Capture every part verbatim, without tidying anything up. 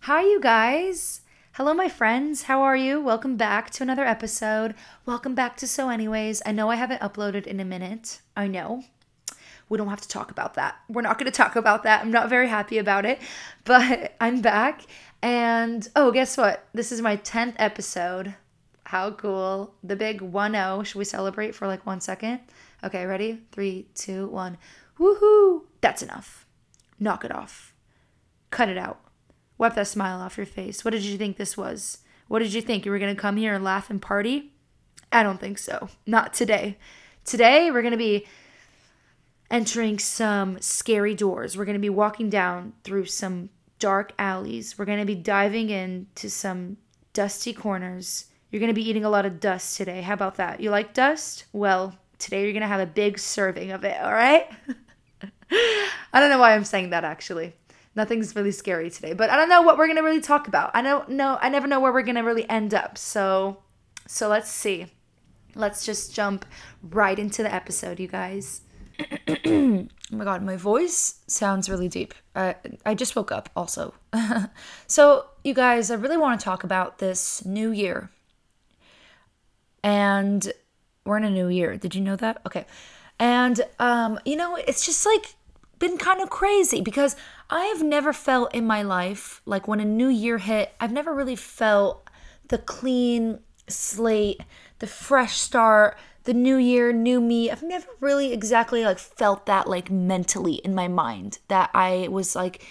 Hi, you guys. Hello, my friends. How are you? Welcome back to another episode. Welcome back to So Anyways. I know I haven't uploaded in a minute. I know. We don't have to talk about that. We're not going to talk about that. I'm not very happy about it, but I'm back. And oh, guess what? This is my tenth episode. How cool. The big one oh. Should we celebrate for like one second? Okay, ready? Three, two, one. Woohoo! That's enough. Knock it off. Cut it out. Wipe that smile off your face. What did you think this was? What did you think? You were going to come here and laugh and party? I don't think so. Not today. Today, we're going to be entering some scary doors. We're going to be walking down through some dark alleys. We're going to be diving into some dusty corners. You're going to be eating a lot of dust today. How about that? You like dust? Well, today you're going to have a big serving of it, all right? I don't know why I'm saying that, actually. Nothing's really scary today, but I don't know what we're going to really talk about. I don't know. I never know where we're going to really end up. So, so let's see. Let's just jump right into the episode, you guys. Oh my God, my voice sounds really deep. I, I just woke up also. So, you guys, I really want to talk about this new year. And we're in a new year. Did you know that? Okay. And, um, you know, it's just like been kind of crazy because I have never felt in my life, like when a new year hit, I've never really felt the clean slate, the fresh start, the new year, new me. I've never really exactly like felt that like mentally in my mind that I was like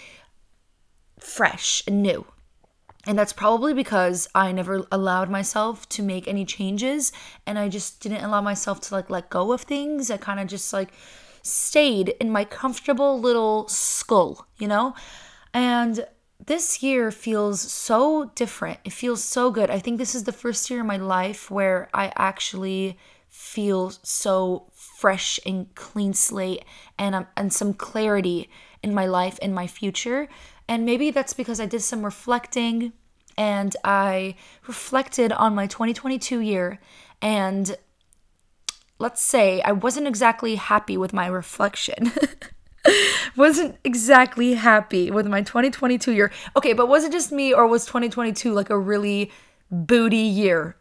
fresh and new. And that's probably because I never allowed myself to make any changes and I just didn't allow myself to like let go of things. I kind of just like stayed in my comfortable little skull, you know? And this year feels so different. It feels so good. I think this is the first year in my life where I actually feel so fresh and clean slate and um, and some clarity in my life and my future. And maybe that's because I did some reflecting and I reflected on my twenty twenty-two year, and let's say I wasn't exactly happy with my reflection. Wasn't exactly happy with my twenty twenty-two year. Okay, but was it just me or was twenty twenty-two like a really booty year?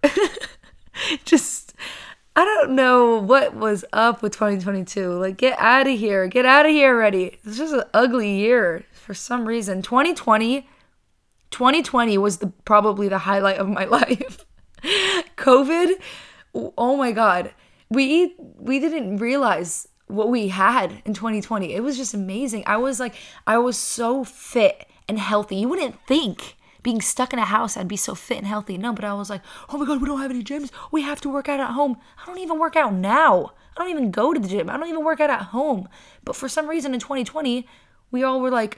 Just, I don't know what was up with twenty twenty-two. Like, get out of here. Get out of here already. It's just an ugly year for some reason. twenty twenty, twenty twenty was the probably the highlight of my life. COVID, oh my God. We we didn't realize what we had in twenty twenty. It was just amazing. I was like, I was so fit and healthy. You wouldn't think being stuck in a house I'd be so fit and healthy. No, but I was like, oh my God, we don't have any gyms. We have to work out at home. I don't even work out now. I don't even go to the gym. I don't even work out at home. But for some reason in twenty twenty, we all were like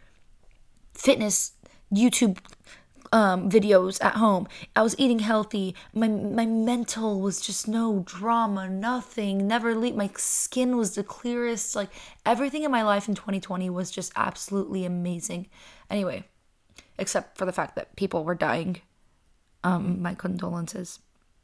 fitness YouTube Um, videos at home. I was eating healthy. My my mental was just no drama, nothing. Never leave. My skin was the clearest. Like everything in my life in twenty twenty was just absolutely amazing. Anyway, except for the fact that people were dying. Um, my condolences.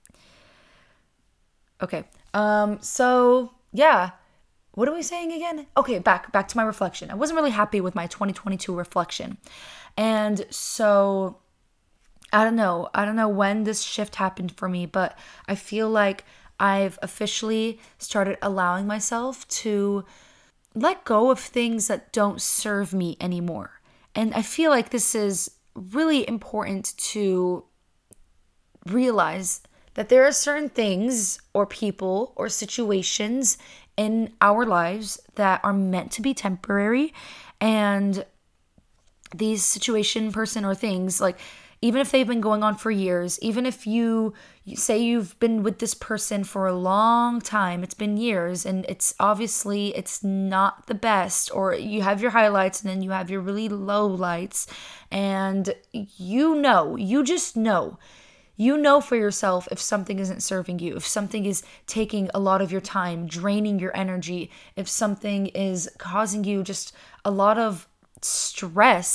Okay. Um. So yeah. What are we saying again? Okay, back back to my reflection. I wasn't really happy with my twenty twenty-two reflection, and so. I don't know. I don't know when this shift happened for me, but I feel like I've officially started allowing myself to let go of things that don't serve me anymore. And I feel like this is really important to realize that there are certain things or people or situations in our lives that are meant to be temporary. And these situation, person, or things, like, even if they've been going on for years, even if you, you say you've been with this person for a long time, it's been years, and it's obviously it's not the best, or you have your highlights and then you have your really low lights, and you know, you just know, you know for yourself if something isn't serving you, if something is taking a lot of your time, draining your energy, if something is causing you just a lot of stress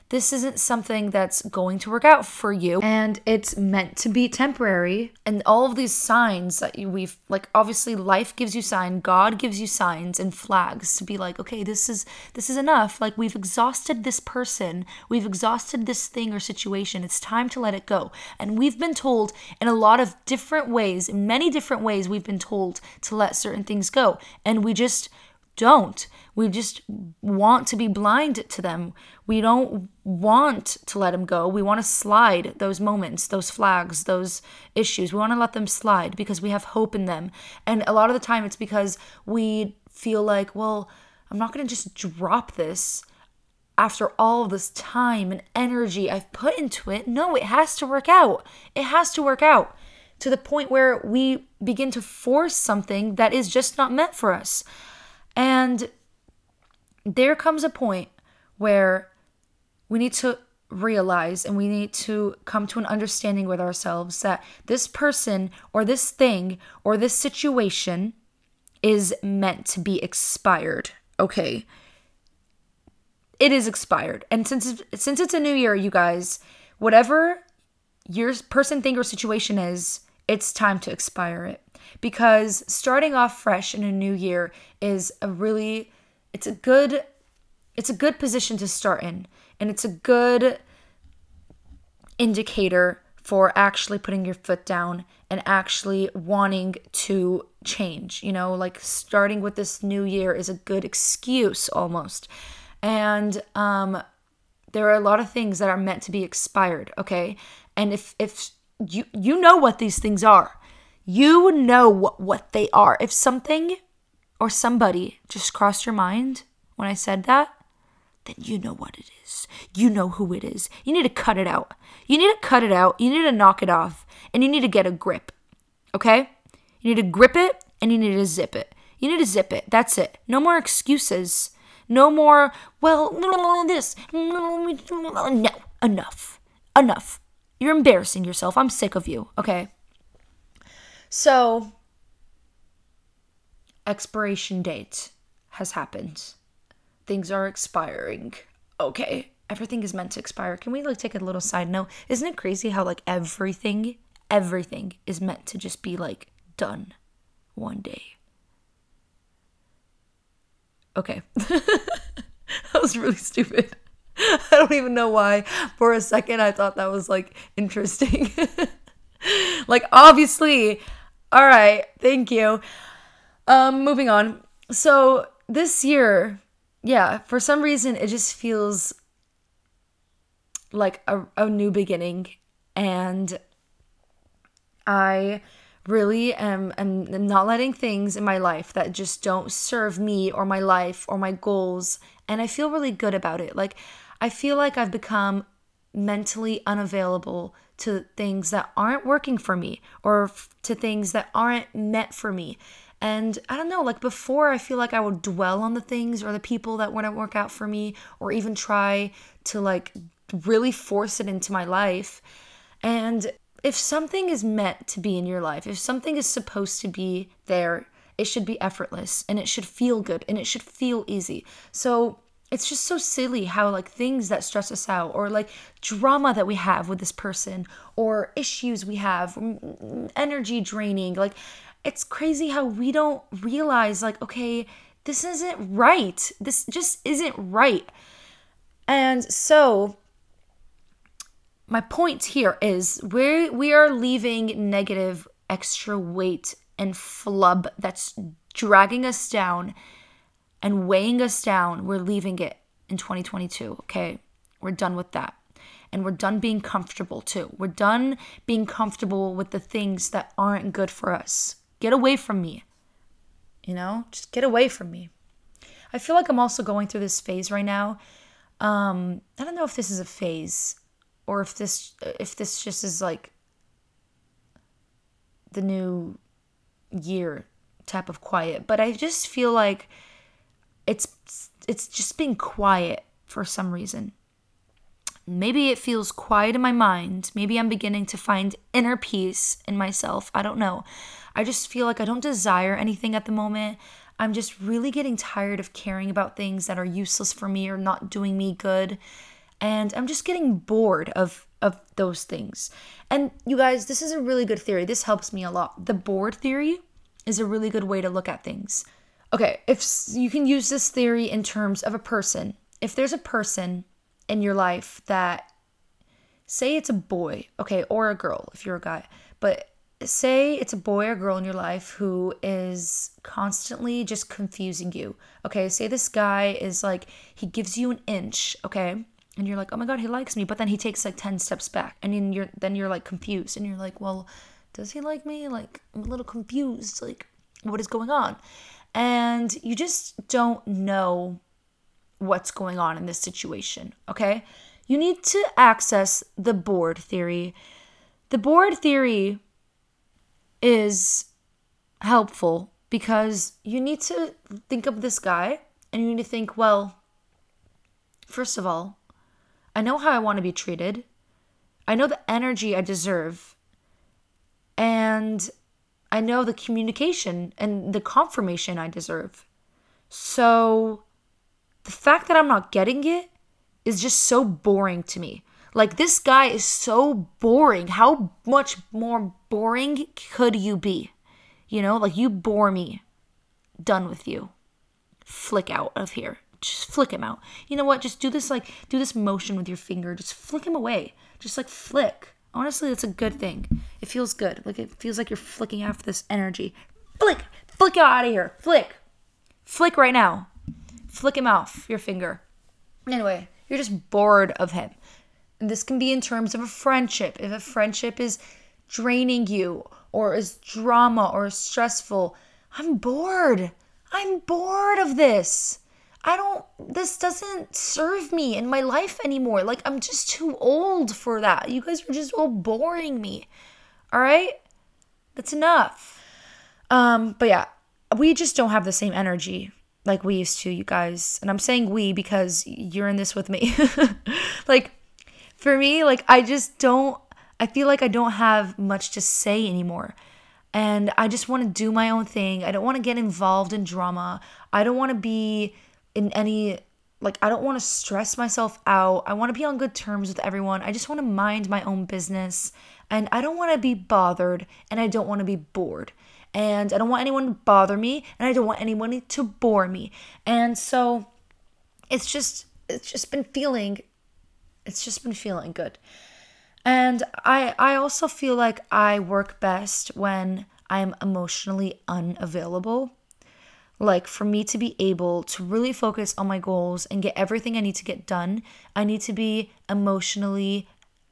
this isn't something that's going to work out for you, and it's meant to be temporary. And all of these signs that you, we've like, obviously life gives you sign, God gives you signs and flags to be like, okay, this is this is enough. Like, we've exhausted this person, we've exhausted this thing or situation. It's time to let it go. And we've been told in a lot of different ways, in many different ways, we've been told to let certain things go, and we just don't. We just want to be blind to them. We don't want to let them go. We want to slide those moments, those flags, those issues. We want to let them slide because we have hope in them. And a lot of the time it's because we feel like, well, I'm not going to just drop this after all of this time and energy I've put into it. No, it has to work out. It has to work out to the point where we begin to force something that is just not meant for us. And there comes a point where we need to realize and we need to come to an understanding with ourselves that this person or this thing or this situation is meant to be expired. Okay. It is expired. And since it's, since it's a new year, you guys, whatever your person, thing, or situation is, it's time to expire it. Because starting off fresh in a new year is a really, it's a good, it's a good position to start in. And it's a good indicator for actually putting your foot down and actually wanting to change. You know, like starting with this new year is a good excuse almost. And um, there are a lot of things that are meant to be expired, okay? And if if you you know what these things are, you know what, what they are. If something or somebody just crossed your mind when I said that, then you know what it is. You know who it is. You need to cut it out. You need to cut it out. You need to knock it off. And you need to get a grip, okay? You need to grip it and you need to zip it. You need to zip it. That's it. No more excuses. No more, well, this. No, enough. Enough. You're embarrassing yourself. I'm sick of you, okay? So, expiration date has happened. Things are expiring. Okay, everything is meant to expire. Can we like take a little side note? Isn't it crazy how like everything, everything is meant to just be like done one day? Okay. That was really stupid. I don't even know why. For a second, I thought that was like interesting. Like, obviously. All right. Thank you. Um, moving on. So this year, yeah, for some reason, it just feels like a, a new beginning. And I really am, am not letting things in my life that just don't serve me or my life or my goals. And I feel really good about it. Like, I feel like I've become mentally unavailable to things that aren't working for me or f- to things that aren't meant for me. And I don't know, like before, I feel like I would dwell on the things or the people that wouldn't work out for me, or even try to like really force it into my life. And if something is meant to be in your life, if something is supposed to be there, it should be effortless and it should feel good and it should feel easy. So it's just so silly how like things that stress us out, or like drama that we have with this person, or issues we have, energy draining, like it's crazy how we don't realize like, okay, this isn't right. This just isn't right. And so my point here is we we are leaving negative extra weight and flub that's dragging us down and weighing us down. We're leaving it in twenty twenty-two, okay? We're done with that. And we're done being comfortable too. We're done being comfortable with the things that aren't good for us. Get away from me. You know? Just get away from me. I feel like I'm also going through this phase right now. Um, I don't know if this is a phase or if this if this just is like the new year type of quiet. But I just feel like It's it's just being quiet for some reason. Maybe it feels quiet in my mind. Maybe I'm beginning to find inner peace in myself. I don't know. I just feel like I don't desire anything at the moment. I'm just really getting tired of caring about things that are useless for me or not doing me good. And I'm just getting bored of of those things. And you guys, this is a really good theory. This helps me a lot. The bored theory is a really good way to look at things. Okay, if you can use this theory in terms of a person. If there's a person in your life that, say it's a boy, okay, or a girl if you're a guy, but say it's a boy or girl in your life who is constantly just confusing you. Okay, say this guy is like, he gives you an inch, okay? And you're like, oh my God, he likes me. But then he takes like ten steps back. And then you're, then you're like confused. And you're like, well, does he like me? Like, I'm a little confused. Like, what is going on? And you just don't know what's going on in this situation, okay? You need to access the bored theory. The bored theory is helpful because you need to think of this guy and you need to think, well, first of all, I know how I want to be treated. I know the energy I deserve. And I know the communication and the confirmation I deserve. So the fact that I'm not getting it is just so boring to me. Like, this guy is so boring. How much more boring could you be? You know, like, you bore me. Done with you. Flick out of here. Just flick him out. You know what? Just do this, like, do this motion with your finger. Just flick him away. Just, like, flick. Honestly, that's a good thing. It feels good. Like, it feels like you're flicking off this energy. Flick. Flick out of here. Flick. Flick right now. Flick him off your finger. Anyway, you're just bored of him. And this can be in terms of a friendship. If a friendship is draining you or is drama or is stressful, I'm bored. I'm bored of this. I don't, this doesn't serve me in my life anymore. Like, I'm just too old for that. You guys are just all boring me. All right? That's enough. Um, but yeah, we just don't have the same energy like we used to, you guys. And I'm saying we because you're in this with me. Like, for me, like, I just don't, I feel like I don't have much to say anymore. And I just want to do my own thing. I don't want to get involved in drama. I don't want to be in any, like, I don't want to stress myself out. I want to be on good terms with everyone. I just want to mind my own business. And I don't want to be bothered. And I don't want to be bored. And I don't want anyone to bother me. And I don't want anyone to bore me. And so it's just, it's just been feeling, it's just been feeling good. And I I also feel like I work best when I am emotionally unavailable. Like, for me to be able to really focus on my goals and get everything I need to get done, I need to be emotionally,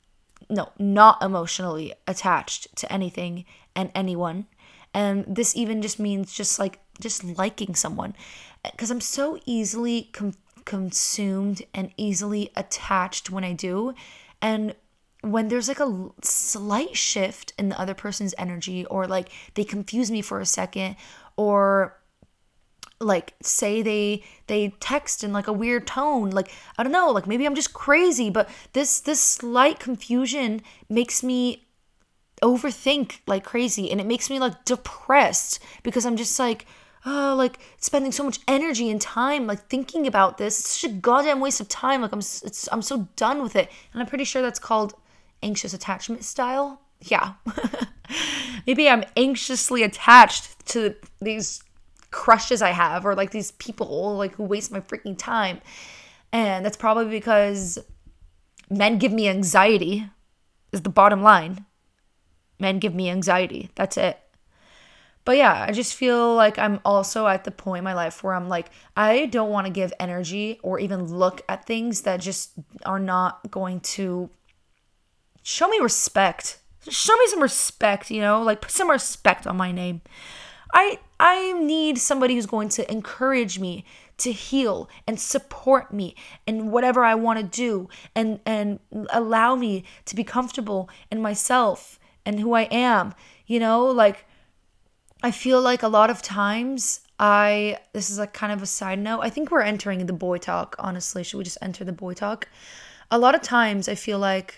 no, not emotionally attached to anything and anyone. And this even just means just like, just liking someone. Because I'm so easily com- consumed and easily attached when I do. And when there's like a slight shift in the other person's energy, or like they confuse me for a second, or like say they they text in like a weird tone, like I don't know, like maybe I'm just crazy, but this this slight confusion makes me overthink like crazy, and it makes me like depressed because I'm just like, oh, like spending so much energy and time like thinking about this. It's such a goddamn waste of time. Like I'm it's I'm so done with it. And I'm pretty sure that's called anxious attachment style. Yeah. Maybe I'm anxiously attached to these crushes I have, or like these people like who waste my freaking time. And that's probably because men give me anxiety, is the bottom line. Men give me anxiety. That's it. But yeah, I just feel like I'm also at the point in my life where I'm like, I don't want to give energy or even look at things that just are not going to show me respect. Show me some respect, you know? Like, put some respect on my name. I I need somebody who's going to encourage me to heal and support me in whatever I want to do, and, and allow me to be comfortable in myself and who I am. You know, like, I feel like a lot of times I, this is like kind of a side note. I think we're entering the boy talk, honestly. Should we just enter the boy talk? A lot of times I feel like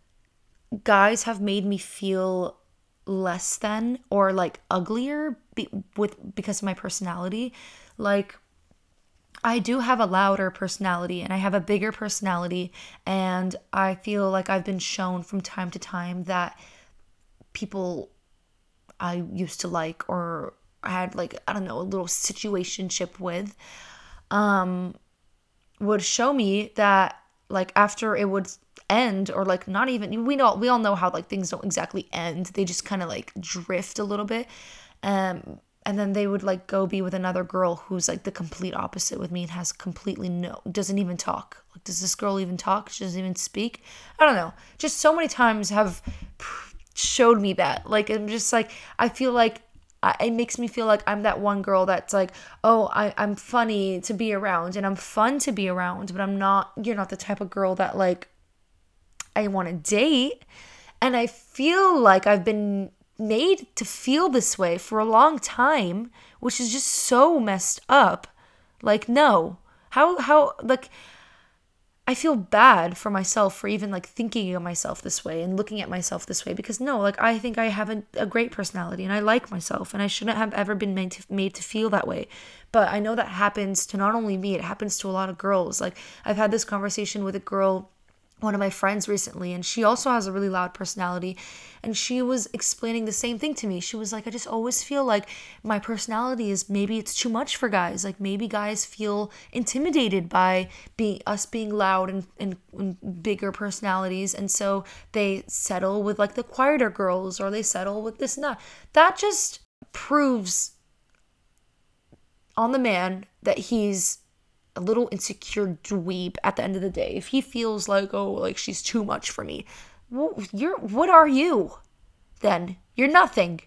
guys have made me feel less than or like uglier be- with because of my personality. Like, I do have a louder personality and I have a bigger personality. And I feel like I've been shown from time to time that people I used to like or I had like, I don't know, a little situationship with, um, would show me that like after it would end or like not even, we know, we all know how like things don't exactly end. They just kind of like drift a little bit. Um, and then they would like go be with another girl who's like the complete opposite with me and has completely no, doesn't even talk. Like, does this girl even talk? She doesn't even speak. I don't know. Just so many times have showed me that. Like, I'm just like, I feel like I, it makes me feel like I'm that one girl that's like, oh, I, I'm funny to be around and I'm fun to be around, but I'm not, you're not the type of girl that like I want to date. And I feel like I've been made to feel this way for a long time, which is just so messed up. Like, no, how, how, like, I feel bad for myself for even like thinking of myself this way and looking at myself this way, because no, like I think I have a, a great personality and I like myself and I shouldn't have ever been made to, made to feel that way. But I know that happens to not only me, it happens to a lot of girls. Like, I've had this conversation with a girl, one of my friends recently, and she also has a really loud personality, and she was explaining the same thing to me. She was like, I just always feel like my personality is, maybe it's too much for guys. Like, maybe guys feel intimidated by being us being loud and, and, and bigger personalities, and so they settle with like the quieter girls, or they settle with this and that. That just proves on the man that he's a little insecure dweeb at the end of the day. If he feels like, oh, like she's too much for me, well, you're, what are you then? You're nothing.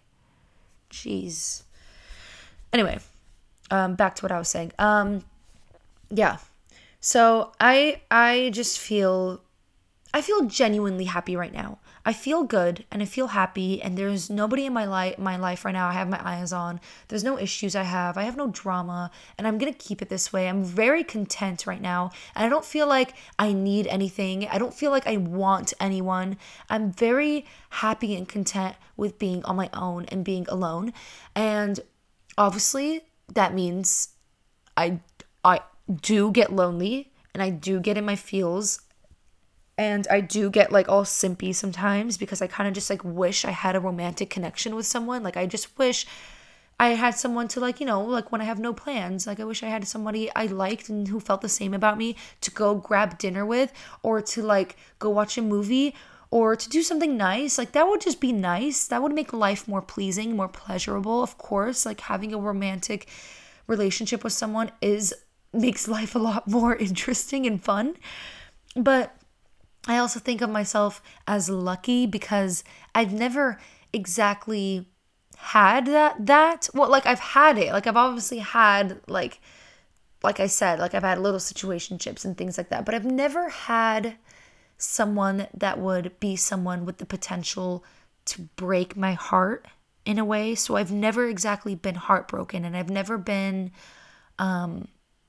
Jeez. Anyway, um, back to what I was saying. Um, yeah. So I, I just feel, I feel genuinely happy right now. I feel good and I feel happy, and there's nobody in my life my life right now I have my eyes on. There's no issues I have. I have no drama, and I'm going to keep it this way. I'm very content right now, and I don't feel like I need anything. I don't feel like I want anyone. I'm very happy and content with being on my own and being alone. And obviously that means I I do get lonely and I do get in my feels. And I do get like all simpy sometimes, because I kind of just like wish I had a romantic connection with someone. Like, I just wish I had someone to like, you know, like when I have no plans, like I wish I had somebody I liked and who felt the same about me to go grab dinner with, or to like go watch a movie, or to do something nice. Like, that would just be nice. That would make life more pleasing, more pleasurable. Of course, like having a romantic relationship with someone is makes life a lot more interesting and fun. But I also think of myself as lucky because I've never exactly had that, that, well, like I've had it, like I've obviously had, like, like I said, like I've had little situationships and things like that, but I've never had someone that would be someone with the potential to break my heart in a way. So I've never exactly been heartbroken, and I've never been, um,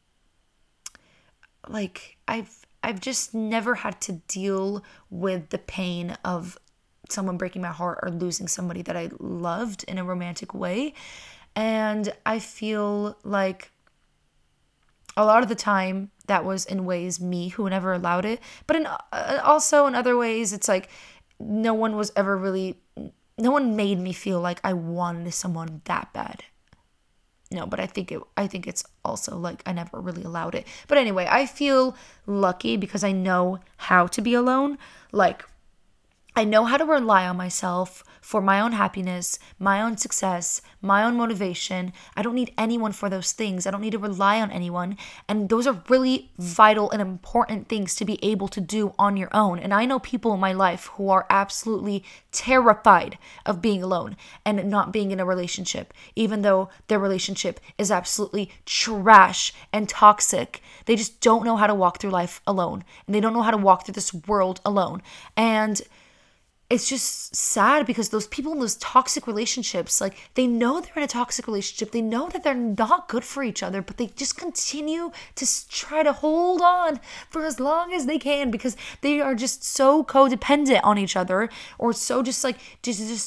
like I've, I've just never had to deal with the pain of someone breaking my heart or losing somebody that I loved in a romantic way. And I feel like a lot of the time that was in ways me who never allowed it. But in, uh, also in other ways, it's like no one was ever really, no one made me feel like I wanted someone that bad. No, but I think it I think it's also like I never really allowed it. But anyway, I feel lucky because I know how to be alone. Like, I know how to rely on myself for my own happiness, my own success, my own motivation. I don't need anyone for those things. I don't need to rely on anyone. And those are really vital and important things to be able to do on your own. And I know people in my life who are absolutely terrified of being alone and not being in a relationship, even though their relationship is absolutely trash and toxic. They just don't know how to walk through life alone. And they don't know how to walk through this world alone. And it's just sad because those people in those toxic relationships, like, they know they're in a toxic relationship. They know that they're not good for each other, but they just continue to try to hold on for as long as they can because they are just so codependent on each other, or so just like, just, just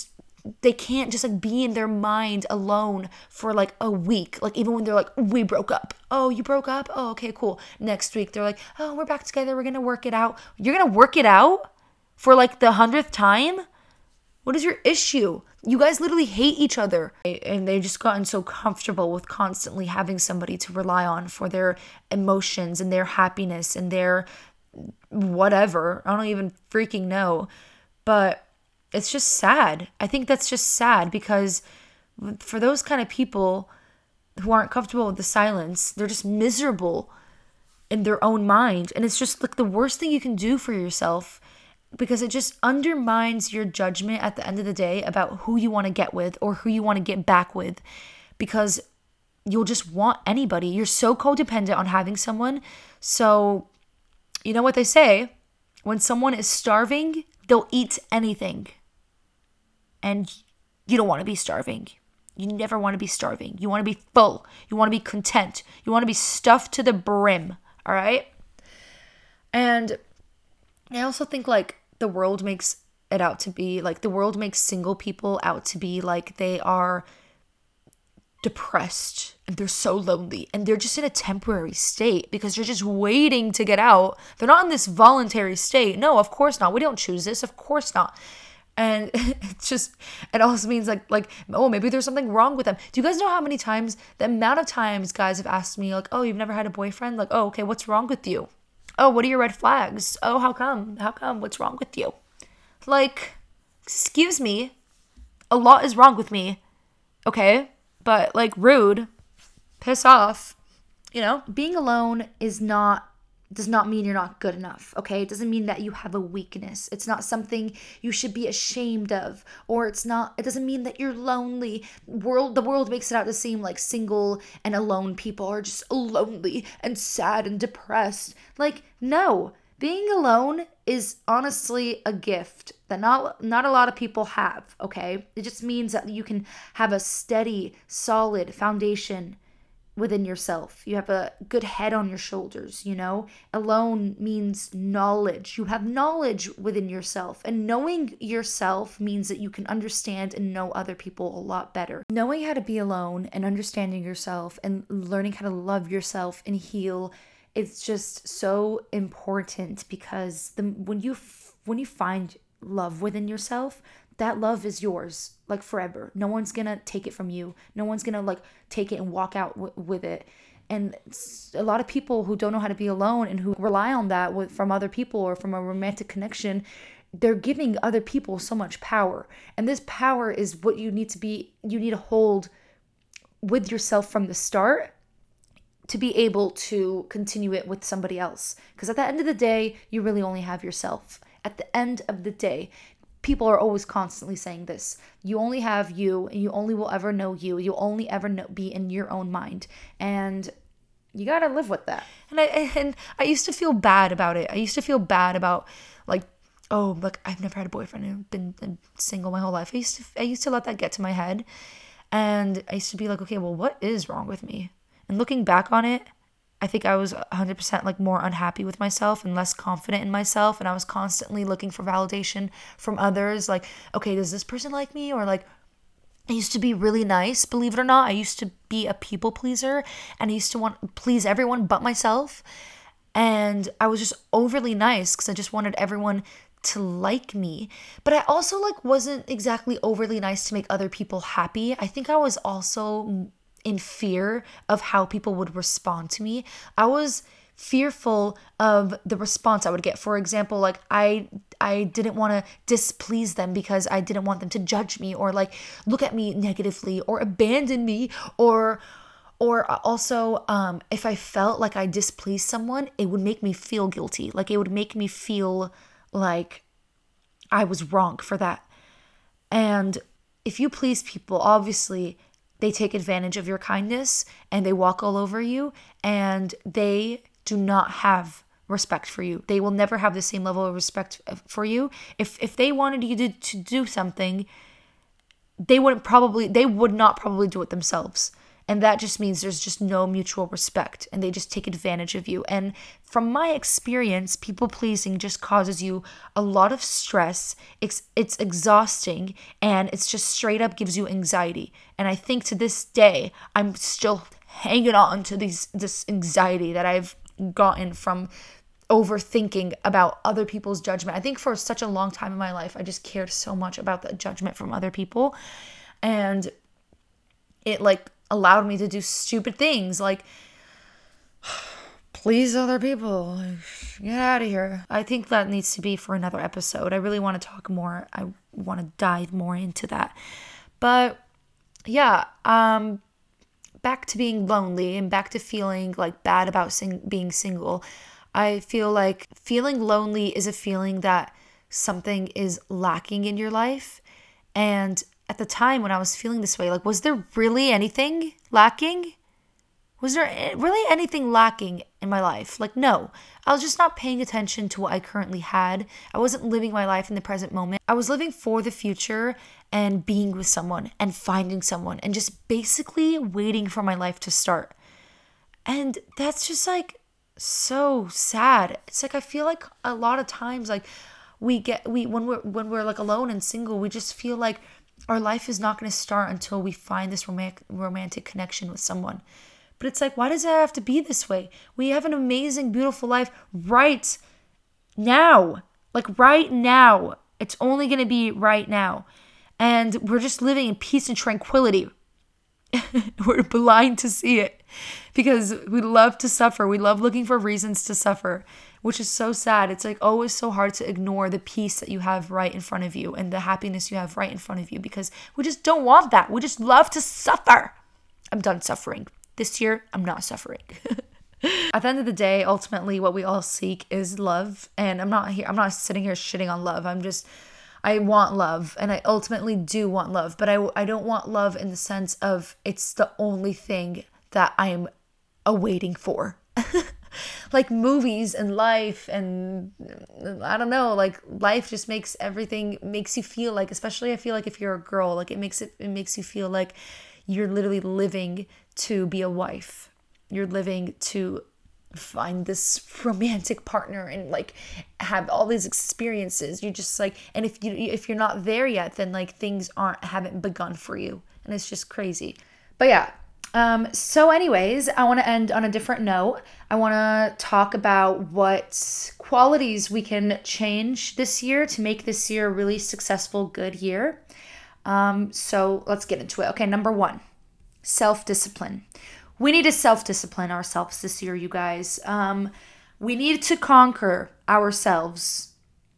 they can't just like be in their mind alone for like a week. Like even when they're like, we broke up. Oh, you broke up? Oh, okay, cool. Next week they're like, oh, we're back together. We're going to work it out. You're going to work it out for like the hundredth time? What is your issue? You guys literally hate each other. And they've just gotten so comfortable with constantly having somebody to rely on for their emotions and their happiness and their whatever. I don't even freaking know. But it's just sad. I think that's just sad because for those kind of people who aren't comfortable with the silence, they're just miserable in their own mind. And it's just like the worst thing you can do for yourself because it just undermines your judgment at the end of the day about who you want to get with or who you want to get back with, because you'll just want anybody. You're so codependent on having someone. So you know what they say? When someone is starving, they'll eat anything. And you don't want to be starving. You never want to be starving. You want to be full. You want to be content. You want to be stuffed to the brim. All right? And I also think like the world makes it out to be like the world makes single people out to be like they are depressed and they're so lonely and they're just in a temporary state because they're just waiting to get out. They're not in this voluntary state. No, of course not. We don't choose this. Of course not. And it's just, it also means like, like, oh, maybe there's something wrong with them. Do you guys know how many times, the amount of times guys have asked me like, oh, you've never had a boyfriend? Like, oh, okay, what's wrong with you? Oh, what are your red flags? Oh, how come? How come? What's wrong with you? Like, excuse me. A lot is wrong with me. Okay? But like rude. Piss off. You know? Being alone is not, does not mean you're not good enough. Okay? It doesn't mean that you have a weakness. It's not something you should be ashamed of. Or it's not, it doesn't mean that you're lonely. World, the world makes it out to seem like single and alone people are just lonely and sad and depressed. Like, no. Being alone is honestly a gift that not not a lot of people have, okay? It just means that you can have a steady, solid foundation within yourself. You have a good head on your shoulders, you know? Alone means knowledge. You have knowledge within yourself. And knowing yourself means that you can understand and know other people a lot better. Knowing how to be alone and understanding yourself and learning how to love yourself and heal, it's just so important because the when you f- when you find love within yourself, that love is yours like forever. No one's gonna take it from you. No one's gonna like take it and walk out w- with it. And a lot of people who don't know how to be alone and who rely on that with, from other people or from a romantic connection, they're giving other people so much power. And this power is what you need to be. You need to hold with yourself from the start to be able to continue it with somebody else. Because at the end of the day, you really only have yourself. At the end of the day, people are always constantly saying this. You only have you, and you only will ever know you. You'll only ever know, be in your own mind. And you gotta live with that. And I and I used to feel bad about it. I used to feel bad about like, oh, look, I've never had a boyfriend. I've been, been single my whole life. I used to I used to let that get to my head. And I used to be like, okay, well, what is wrong with me? And looking back on it, I think I was one hundred percent like more unhappy with myself and less confident in myself. And I was constantly looking for validation from others. Like, okay, does this person like me? Or like, I used to be really nice, believe it or not. I used to be a people pleaser and I used to want to please everyone but myself. And I was just overly nice because I just wanted everyone to like me. But I also like wasn't exactly overly nice to make other people happy. I think I was also in fear of how people would respond to me. I was fearful of the response I would get. For example, like I I didn't want to displease them because I didn't want them to judge me or like look at me negatively or abandon me or or also um if I felt like I displeased someone, it would make me feel guilty. Like it would make me feel like I was wrong for that. And if you please people, obviously they take advantage of your kindness and they walk all over you and they do not have respect for you. They will never have the same level of respect for you. If if they wanted you to, to do something, they wouldn't probably, they would not probably do it themselves. And that just means there's just no mutual respect and they just take advantage of you. And from my experience, people pleasing just causes you a lot of stress. It's, it's exhausting and it's just straight up gives you anxiety. And I think to this day, I'm still hanging on to these this anxiety that I've gotten from overthinking about other people's judgment. I think for such a long time in my life, I just cared so much about the judgment from other people. And it like allowed me to do stupid things like please other people. Like, get out of here. I think that needs to be for another episode. I really want to talk more. I want to dive more into that. But yeah, um, back to being lonely and back to feeling like bad about sing- being single. I feel like feeling lonely is a feeling that something is lacking in your life. And at the time when I was feeling this way, like, was there really anything lacking? Was there really anything lacking in my life? Like, no. I was just not paying attention to what I currently had. I wasn't living my life in the present moment. I was living for the future and being with someone and finding someone and just basically waiting for my life to start. And that's just like so sad. It's like I feel like a lot of times like we get we when we're when we're like alone and single, we just feel like our life is not going to start until we find this romantic romantic connection with someone. But it's like, why does it have to be this way? We have an amazing, beautiful life right now. Like right now. It's only going to be right now. And we're just living in peace and tranquility. We're blind to see it because we love to suffer. We love looking for reasons to suffer, which is so sad. It's like always so hard to ignore the peace that you have right in front of you and the happiness you have right in front of you because we just don't want that. We just love to suffer. I'm done suffering. This year, I'm not suffering. At the end of the day, ultimately, what we all seek is love. And I'm not here, I'm not sitting here shitting on love. I'm just, I want love. And I ultimately do want love. But I, I don't want love in the sense of it's the only thing that I am awaiting for. Like movies and life and I don't know, like life just makes everything, makes you feel like, especially I feel like if you're a girl, like it makes it, it makes you feel like you're literally living to be a wife. You're living to find this romantic partner and like have all these experiences. You're just like, and if you if you're not there yet, then like things aren't haven't begun for you, and it's just crazy. But yeah. Um, so anyways, I want to end on a different note. I want to talk about what qualities we can change this year to make this year a really successful, good year. Um, so let's get into it. Okay, number one, self-discipline. We need to self-discipline ourselves this year, you guys. Um, we need to conquer ourselves,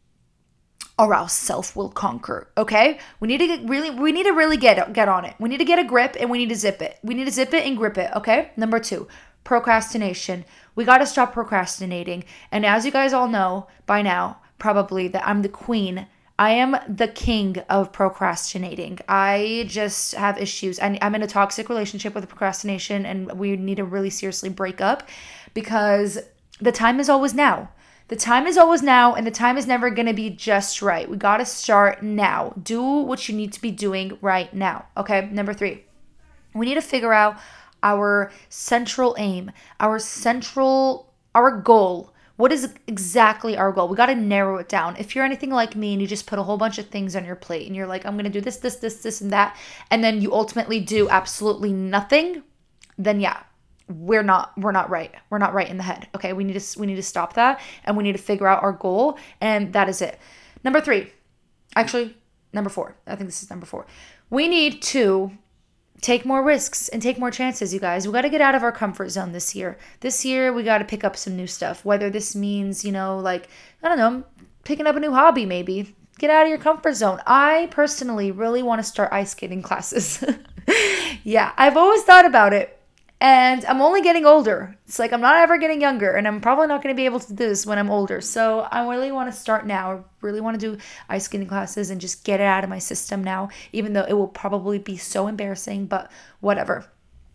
or else self will conquer. Okay, we need to get really, we need to really get get on it. We need to get a grip and we need to zip it. We need to zip it and grip it. Okay. Number two, procrastination. We got to stop procrastinating. And as you guys all know by now, probably that I'm the queen. I am the king of procrastinating. I just have issues. I, I'm in a toxic relationship with procrastination, and we need to really seriously break up because the time is always now. The time is always now, and the time is never going to be just right. We got to start now. Do what you need to be doing right now. Okay, number three. We need to figure out our central aim, our central, our goal. What is exactly our goal? We got to narrow it down. If you're anything like me and you just put a whole bunch of things on your plate and you're like, I'm going to do this, this, this, this, and that, and then you ultimately do absolutely nothing, then yeah. We're not we're not right. We're not right in the head. Okay, we need to we need to stop that and we need to figure out our goal, and that is it. Number three. Actually, number four. I think this is number four. We need to take more risks and take more chances, you guys. We got to get out of our comfort zone this year. This year we got to pick up some new stuff. Whether this means, you know, like I don't know, picking up a new hobby maybe. Get out of your comfort zone. I personally really want to start ice skating classes. Yeah, I've always thought about it. And I'm only getting older. It's like I'm not ever getting younger, and I'm probably not going to be able to do this when I'm older. So I really want to start now. I really want to do ice skating classes and just get it out of my system now, even though it will probably be so embarrassing, but whatever.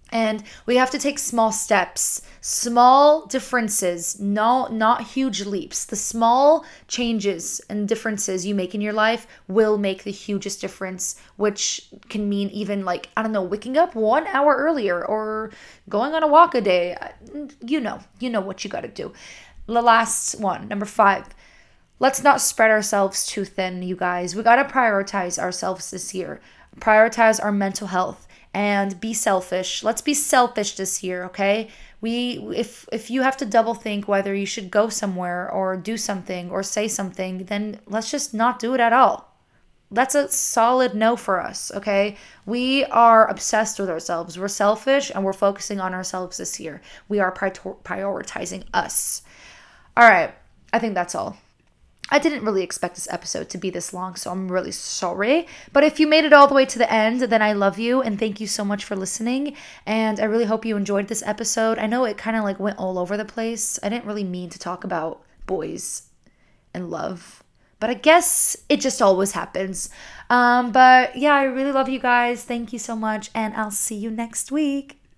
And we have to take small steps, small differences, no, not huge leaps. The small changes and differences you make in your life will make the hugest difference, which can mean even like, I don't know, waking up one hour earlier or going on a walk a day. You know, you know what you got to do. The last one, number five. Let's not spread ourselves too thin, you guys. We got to prioritize ourselves this year. Prioritize our mental health and be selfish. Let's be selfish this year, okay? We if if you have to double think whether you should go somewhere or do something or say something, then let's just not do it at all. That's a solid no for us, okay? We are obsessed with ourselves. We're selfish and we're focusing on ourselves this year. We are pri- prioritizing us. All right, I think that's all. I didn't really expect this episode to be this long, so I'm really sorry. But if you made it all the way to the end, then I love you and thank you so much for listening. And I really hope you enjoyed this episode. I know it kind of like went all over the place. I didn't really mean to talk about boys and love, but I guess it just always happens. Um, but yeah, I really love you guys. Thank you so much, and I'll see you next week.